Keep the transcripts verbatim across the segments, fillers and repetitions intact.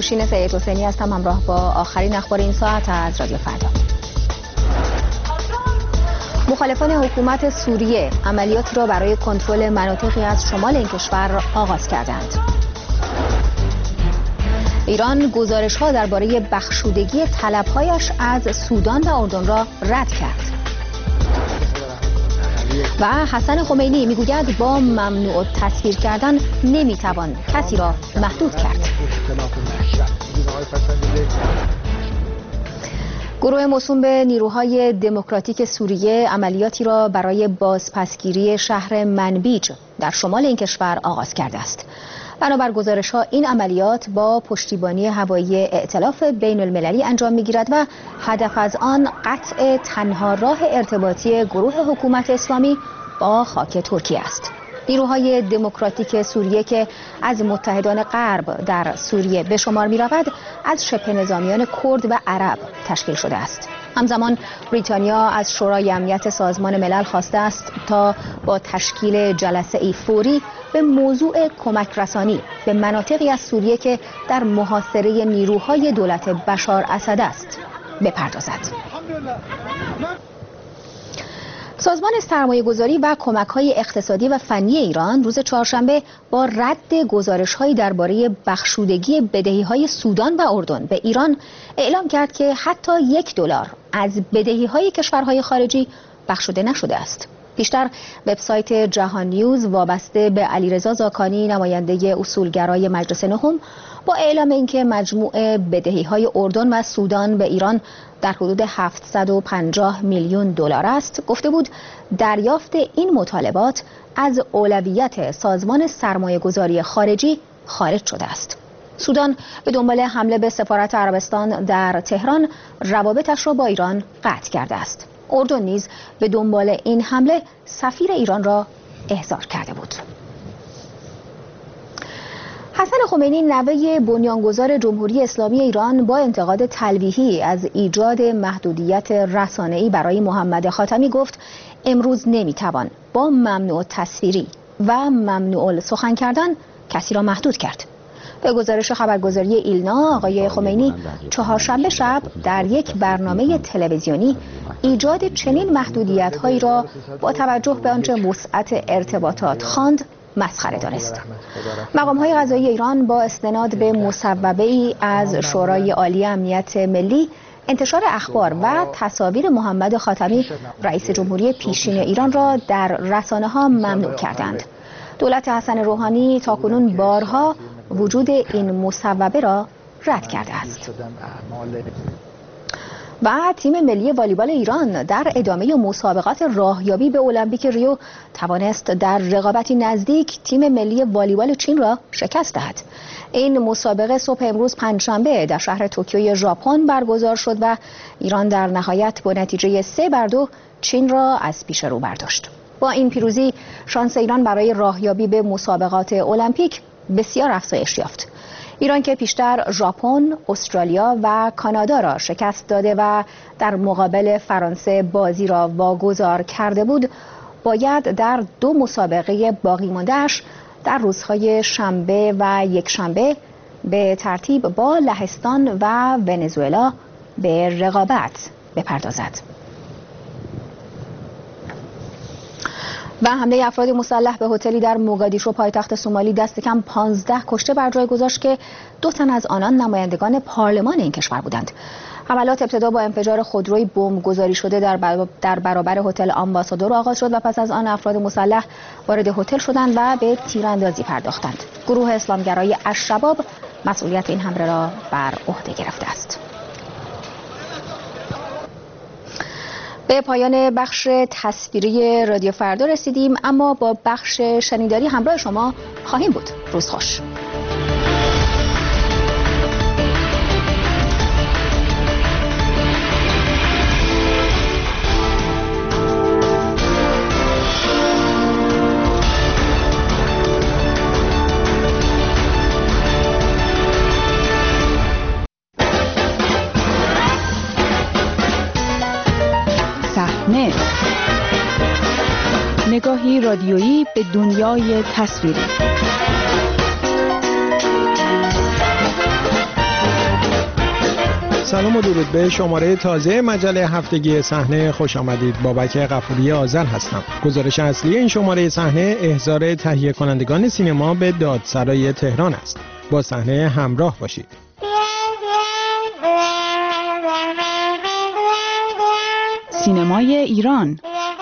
نوشین سید حسینی هستم، همراه با آخرین اخبار این ساعت از رادیو فردا. مخالفان حکومت سوریه عملیاتی را برای کنترل مناطقی از شمال این کشور آغاز کردند. ایران گزارش‌ها درباره بخشودگی طلب‌هایش از سودان و اردن را رد کرد. و حسن خمینی میگوید با ممنوع تصویر کردن نمیتوان کسی را محدود کرد. گروه موسوم به نیروهای دموکراتیک سوریه عملیاتی را برای بازپسگیری شهر منبیج در شمال این کشور آغاز کرده است. بنابر گزارش‌ها این عملیات با پشتیبانی هوایی ائتلاف بین المللی انجام می‌گیرد و هدف از آن قطع تنها راه ارتباطی گروه حکومت اسلامی با خاک ترکیه است. نیروهای دموکراتیک سوریه که از متحدان غرب در سوریه به شمار می‌رود، از شبه نظامیان کرد و عرب تشکیل شده است. همزمان بریتانیا از شورای امنیت سازمان ملل خواسته است تا با تشکیل جلسه ای فوری به موضوع کمک رسانی به مناطقی از سوریه که در محاصره نیروهای دولت بشار اسد است بپردازد. سازمان سرمایه‌گذاری و کمک‌های اقتصادی و فنی ایران روز چهارشنبه با رد گزارش‌هایی درباره بخشودگی بدهی‌های سودان و اردن به ایران اعلام کرد که حتی یک دلار از بدهی‌های کشورهای خارجی بخشوده نشده است. پیشتر وبسایت جهان نیوز وابسته به علیرضا زاکانی، نماینده اصولگرای مجلس نهم، با اعلام اینکه مجموع بدهی‌های اردن و سودان به ایران در حدود هفتصد و پنجاه میلیون دلار است، گفته بود دریافت این مطالبات از اولویت سازمان سرمایه‌گذاری خارجی خارج شده است. سودان به دنبال حمله به سفارت عربستان در تهران روابطش را با ایران قطع کرده است. اردن نیز به دنبال این حمله سفیر ایران را احضار کرده بود. حسن خمینی، نوه بنیانگذار جمهوری اسلامی ایران، با انتقاد تلویحی از ایجاد محدودیت رسانه‌ای برای محمد خاتمی گفت امروز نمیتوان با ممنوع تصویری و ممنوع سخن کردن کسی را محدود کرد. به گزارش خبرگزاری ایلنا، آقای خمینی چهارشنبه شب در یک برنامه تلویزیونی ایجاد چنین محدودیت‌هایی را با توجه به آنچه وسعت ارتباطات خواند مسخره دانست. مقام‌های قضایی ایران با استناد به مصوبه‌ای از شورای عالی امنیت ملی انتشار اخبار و تصاویر محمد خاتمی رئیس جمهوری پیشین ایران را در رسانه‌ها ممنوع کردند. دولت حسن روحانی تاکنون بارها وجود این مصوبه را رد کرده است. و تیم ملی والیبال ایران در ادامه مسابقات راهیابی به المپیک ریو توانست در رقابتی نزدیک تیم ملی والیبال چین را شکست دهد. این مسابقه صبح امروز پنجشنبه در شهر توکیو ژاپن برگزار شد و ایران در نهایت با نتیجه سه بر دو چین را از پیش رو برداشت. با این پیروزی شانس ایران برای راهیابی به مسابقات المپیک بسیار افزایش یافت. ایران که پیشتر ژاپن، استرالیا و کانادا را شکست داده و در مقابل فرانسه بازی را واگذار کرده بود، باید در دو مسابقه باقی مانده‌اش در روزهای شنبه و یکشنبه به ترتیب با لهستان و ونزوئلا به رقابت بپردازد. و حمله افراد مسلح به هتلی در موگادیشو پایتخت سومالی دست کم پانزده کشته بر جای گذاشت که دو تن از آنان نمایندگان پارلمان این کشور بودند. حملات ابتدا با انفجار خودروی بمب گذاری شده در در برابر هتل آمباسادور آغاز شد و پس از آن افراد مسلح وارد هتل شدند و به تیراندازی پرداختند. گروه اسلامگرای الشباب مسئولیت این حمله را بر عهده گرفته است. به پایان بخش تصویری رادیو فردا رسیدیم، اما با بخش شنیداری همراه شما خواهیم بود. روز خوش. نگاهی رادیویی به دنیای تصویری. سلام و درود به شماره تازه مجله هفتگی صحنه خوش آمدید. بابک غفوری آذر هستم. گزارش اصلی این شماره صحنه احضار تهیه کنندگان سینما به دادسرای تهران است. با صحنه همراه باشید. سینمای ایران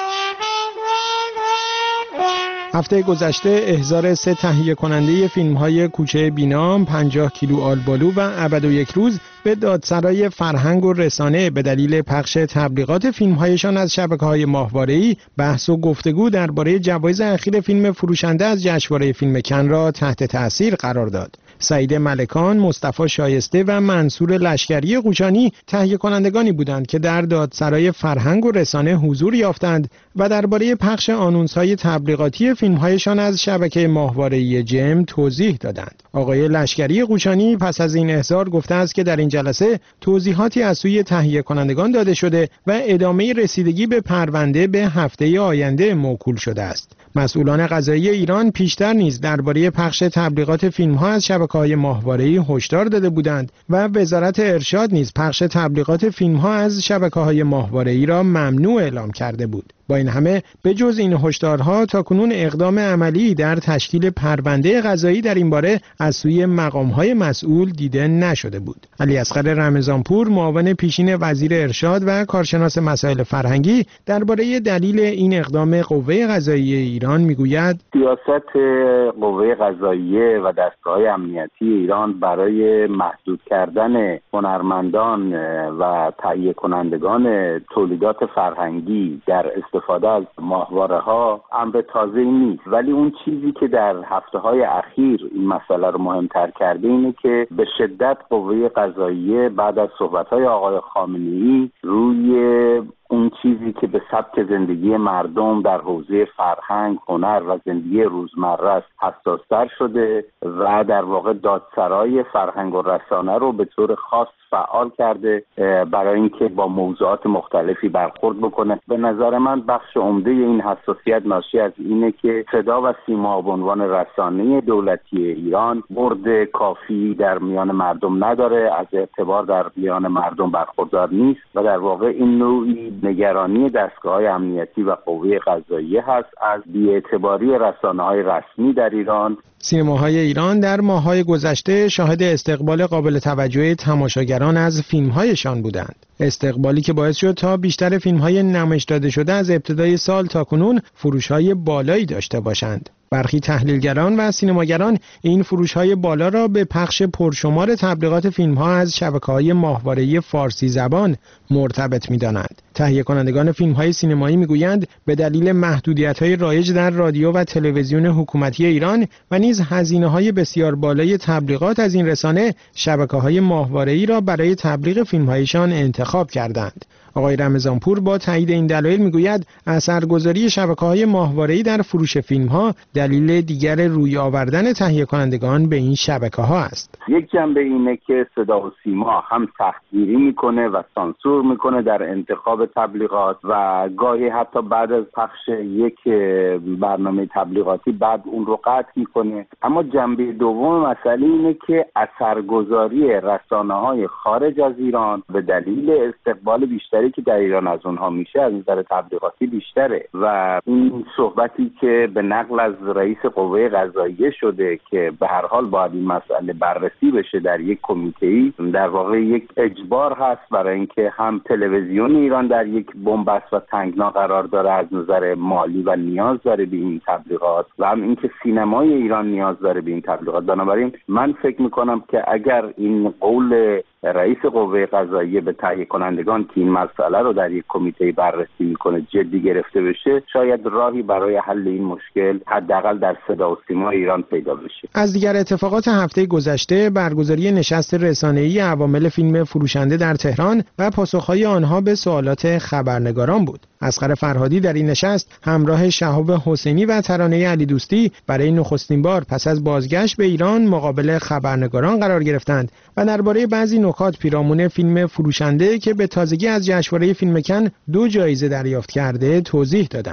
هفته گذشته احضار سه تهیه کننده فیلم‌های کوچه بینام، پنجاه کیلو آلبالو و ابد و یک روز به دادسرای فرهنگ و رسانه به دلیل پخش تبلیغات فیلم‌هایشان از شبکه‌های ماهواره‌ای بحث و گفتگو درباره جوایز اخیر فیلم فروشنده از جشنواره فیلم کن را تحت تأثیر قرار داد. سعید ملکان، مصطفی شایسته و منصور لشکری قوچانی تهیه کنندگانی بودند که در دادسرای فرهنگ و رسانه حضور یافتند و درباره پخش آنونس‌های تبلیغاتی فیلم‌هایشان از شبکه ماهواره‌ای جم توضیح دادند. آقای لشکری قوچانی پس از این احضار گفته است که در این جلسه توضیحاتی از سوی تهیه کنندگان داده شده و ادامه رسیدگی به پرونده به هفته آینده موکول شده است. مسئولان قضایی ایران پیشتر نیز درباره پخش تبلیغات فیلم‌ها از شبکه‌های ماهواره‌ای هشدار داده بودند و وزارت ارشاد نیز پخش تبلیغات فیلم‌ها از شبکه‌های ماهواره‌ای را ممنوع اعلام کرده بود. با این همه به جز این هشدارها تاکنون اقدام عملی در تشکیل پرونده قضایی در این باره از سوی مقام‌های مسئول دیده نشده بود. علیاصغر رمضانپور، معاون پیشین وزیر ارشاد و کارشناس مسائل فرهنگی، درباره دلیل این اقدام قوه قضاییه ایران میگوید: سیاست قوه قضاییه و دستگاه امنیتی ایران برای محدود کردن هنرمندان و تهیه کنندگان تولیدات فرهنگی در استفاده از ماهواره‌ها امر تازه‌ای نیست، ولی اون چیزی که در هفته‌های اخیر این مسئله رو مهمتر کرده اینه که به شدت قوه قضاییه بعد از صحبت‌های آقای خامنه‌ای روی اون چیزی که به سبک زندگی مردم در حوزه فرهنگ، هنر و زندگی روزمره است حساس‌تر شده و در واقع دادسرای فرهنگ و رسانه رو به طور خاص فعال کرده برای اینکه با موضوعات مختلفی برخورد بکنه. به نظر من بخش عمده این حساسیت ناشی از اینه که صدا و سیما به عنوان رسانه دولتی ایران برد کافی در میان مردم نداره، از اعتبار در میان مردم برخوردار نیست و در واقع این نوعی نگرانی دستگاه‌های امنیتی و قوه قضاییه هست از بی‌اعتباری رسانه‌های رسمی در ایران. سینماهای ایران در ماه‌های گذشته شاهد استقبال قابل توجه تماشاگران از فیلم‌هایشان بودند. استقبالی که باعث شد تا بیشتر فیلم‌های نمایش داده شده از ابتدای سال تا کنون فروش‌های بالایی داشته باشند. برخی تحلیلگران و سینماگران این فروش‌های بالا را به پخش پرشمار تبلیغات فیلم‌ها از شبکه‌های ماهواره‌ای فارسی زبان مرتبط می‌دانند. تهیه کنندگان فیلم‌های سینمایی می‌گویند به دلیل محدودیت‌های رایج در رادیو و تلویزیون حکومتی ایران و نیز هزینه‌های بسیار بالای تبلیغات از این رسانه، شبکه‌های ماهواره‌ای را برای تبلیغ فیلم‌هایشان انتخاب کردند. آقای رمضانپور با تایید این دلایل میگوید اثرگذاری شبکه‌های ماهواره‌ای در فروش فیلم‌ها دلیل دیگر روی آوردن تهیه کنندگان به این شبکه‌ها است. یک جنبه اینه که صدا و سیما هم سختگیری میکنه و سانسور میکنه در انتخاب تبلیغات و گاهی حتی بعد از پخش یک برنامه تبلیغاتی بعد اون رو قطع میکنه. اما جنبه دوم مسئله اینه که اثرگذاری رسانه‌های خارج از ایران به دلیل استقبال بیشتری که در ایران از اونها میشه از نظر تبلیغاتی بیشتره و این صحبتی که به نقل از رئیس قوه قضاییه شده که به هر حال باید این مسئله بررسی بشه در یک کمیته‌ای، در واقع یک اجبار هست برای اینکه هم تلویزیون ایران در یک بن‌بست و تنگنا قرار داره از نظر مالی و نیاز داره به این تبلیغات و هم اینکه سینمای ایران نیاز داره به این تبلیغات. بنابراین من فکر میکنم که اگر این قول رئیس قوه قضاییه به تهیه کنندگان که این مسئله رو در یک کمیته بررسی میکنه جدی گرفته بشه، شاید راهی برای حل این مشکل حداقل در صدا و سیما ایران پیدا بشه. از دیگر اتفاقات هفته گذشته برگزاری نشست رسانه‌ای عوامل فیلم فروشنده در تهران و پاسخهای آنها به سوالات خبرنگاران بود. اصغر فرهادی در این نشست همراه شهاب حسینی و ترانه علی دوستی برای نخستین بار پس از بازگشت به ایران مقابل خبرنگاران قرار گرفتند و درباره بعضی نکات پیرامون فیلم فروشنده که به تازگی از جشنواره فیلم کن دو جایزه دریافت کرده توضیح دادند.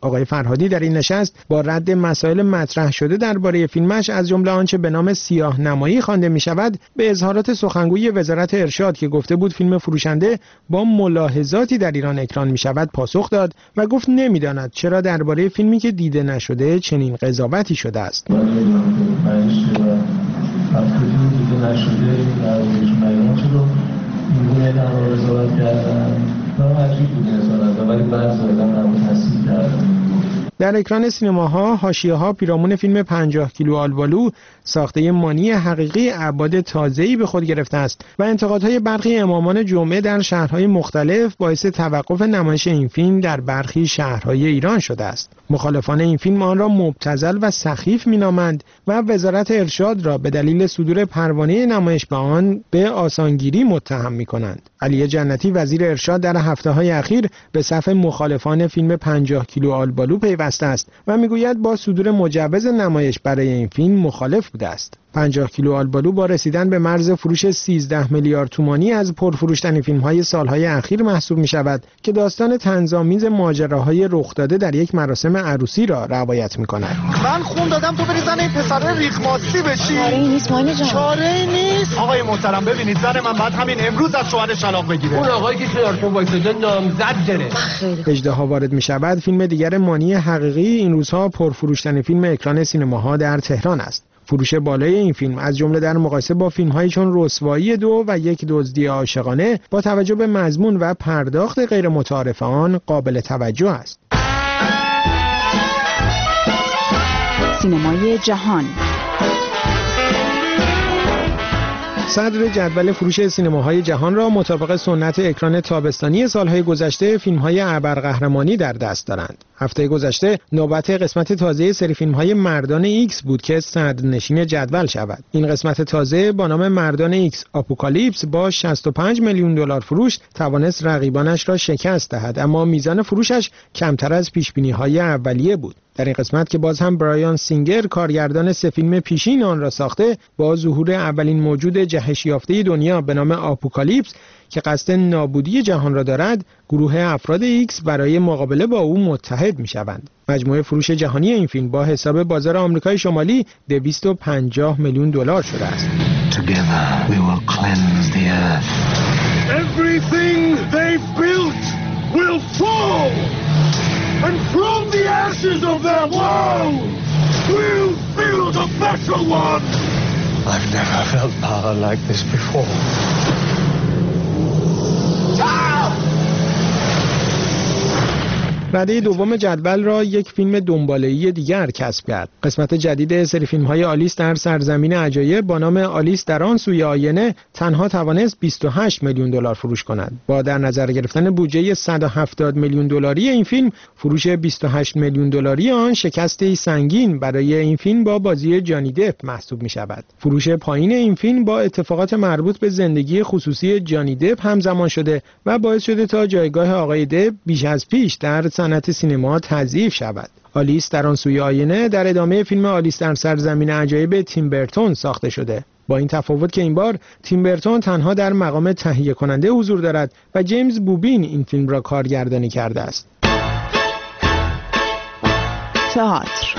آقای فرهادی در این نشست با رد مسائل مطرح شده درباره فیلمش از جمله آنچه به نام سیاه نمایی خوانده می شود به اظهارات سخنگوی وزارت ارشاد که گفته بود فیلم فروشنده با ملاحظاتی در ایران اکران می شود پاسخ داد و گفت نمیداند چرا درباره فیلمی که دیده نشده چنین قضاوتی شده است. در اکران سینماها حاشیه‌ها پیرامون فیلم پنجاه کیلو آلبالو ساخته مانی حقیقی ابعاد تازه‌ای به خود گرفته است و انتقادهای برخی امامان جمعه در شهرهای مختلف باعث توقف نمایش این فیلم در برخی شهرهای ایران شده است. مخالفان این فیلم آن را مبتذل و سخیف می‌نامند و وزارت ارشاد را به دلیل صدور پروانه نمایش به آن به آسانگیری متهم می‌کنند. علی جنتی وزیر ارشاد در هفته‌های اخیر به صف مخالفان فیلم پنجاه کیلو آلبالو پیوسته است و میگوید با صدور مجوز نمایش برای این فیلم مخالف بوده است. پنجاه کیلو آلبالو با رسیدن به مرز فروش سیزده میلیارد تومانی از پرفروش‌ترین فیلم‌های سال‌های اخیر محسوب می‌شود که داستان طنزآمیز ماجراهای رخ داده در یک مراسم عروسی را روایت می‌کند. من خون دادم تو بری زن این پسر ریخماسی بشی. چاره‌ای نیست مانی جان. چاره‌ای نیست. آقای محترم ببینید زن من بعد همین امروز از شوهرش طلاق بگیره. اون آقایی که کنارتون وایساده نامزد داره. اژدها وارد می‌شود فیلم دیگر مانی حقیقی این روزها پرفروش‌ترین فیلم اکران سینماها در تهران است. فروش بالای این فیلم از جمله در مقایسه با فیلم‌هایی چون رسوایی دو و یک دزدی عاشقانه با توجه به مضمون و پرداخت غیر متعارف آن قابل توجه است. سینمای جهان. صدر جدول فروش سینماهای جهان را مطابق سنت اکران تابستانی سالهای گذشته فیلم‌های ابرقهرمانی در دست دارند. هفته گذشته نوبت قسمت تازه سری فیلم‌های مردان ایکس بود که صدرنشین جدول شود. این قسمت تازه با نام مردان ایکس آپوکالیپس با شصت و پنج میلیون دلار فروش توانست رقیبانش را شکست دهد، اما میزان فروشش کمتر از پیش‌بینی‌های اولیه بود. در این قسمت که باز هم برایان سینگر کارگردان سه فیلم پیشین آن را ساخته با ظهور اولین موجود جهش یافته دنیا به نام آپوکالیپس که قصد نابودی جهان را دارد، گروه افراد ایکس برای مقابله با او متحد می شوند. مجموع فروش جهانی این فیلم با حساب بازار آمریکای شمالی دویست و پنجاه میلیون دلار شده است. Together we will cleanse the earth. Everything they built will fall. And from the ashes of their walls, we'll build a better one. I've never felt power like this before. رده دوم جدول را یک فیلم دنباله‌ای دیگر کسب کرد. قسمت جدید سری فیلم‌های آلیس در سرزمین عجایب با نام آلیس در آن سوی آینه تنها توانست بیست و هشت میلیون دلار فروش کند. با در نظر گرفتن بودجه صد و هفتاد میلیون دلاری این فیلم، فروش بیست و هشت میلیون دلاری آن شکستی سنگین برای این فیلم با بازی جانی دپ محسوب می‌شود. فروش پایین این فیلم با اتفاقات مربوط به زندگی خصوصی جانی دپ همزمان شده و باعث شده تا جایگاه آقای دپ بیش از پیش در صنعت سینما تضعیف شود. آلیس در آن سوی آینه در ادامه فیلم آلیس در سرزمین عجایب تیم برتون ساخته شده. با این تفاوت که این بار تیم برتون تنها در مقام تهیه کننده حضور دارد و جیمز بوبین این فیلم را کارگردانی کرده است. تئاتر.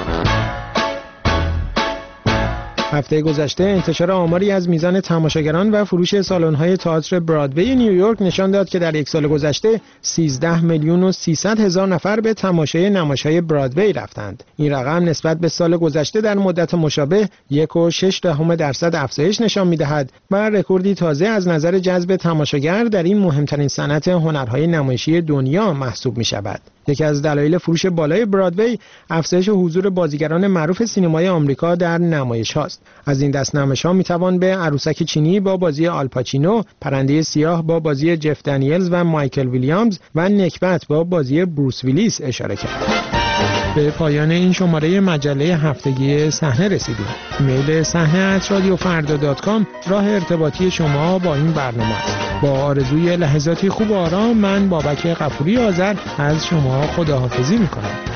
هفته گذشته انتشار آماری از میزان تماشاگران و فروش سالن‌های تئاتر برادوی نیویورک نشان داد که در یک سال گذشته سیزده میلیون و سیصد هزار نفر به تماشای نمایش‌های برادوی رفتند. این رقم نسبت به سال گذشته در مدت مشابه یک و شش دهم درصد افزایش نشان می‌دهد و رکوردی تازه از نظر جذب تماشاگر در این مهمترین صنعت هنرهای نمایشی دنیا محسوب می‌شود. یکی از دلایل فروش بالای برادوی افزایش حضور بازیگران معروف سینمای آمریکا در نمایش هاست. از این دست نمایش ها میتوان به عروسک چینی با بازی آلپاچینو، پرنده سیاه با بازی جف دانیلز و مایکل ویلیامز و نکبت با بازی بروس ویلیس اشاره کرد. به پایان این شماره مجله هفتگی صحنه رسیدیم. ایمیل صحنه ات رادیو فردا دات کام راه ارتباطی شما با این برنامه است. با آرزوی لحظاتی خوب و آرام من بابک غفوری آذر از شما خداحافظی می‌کنم.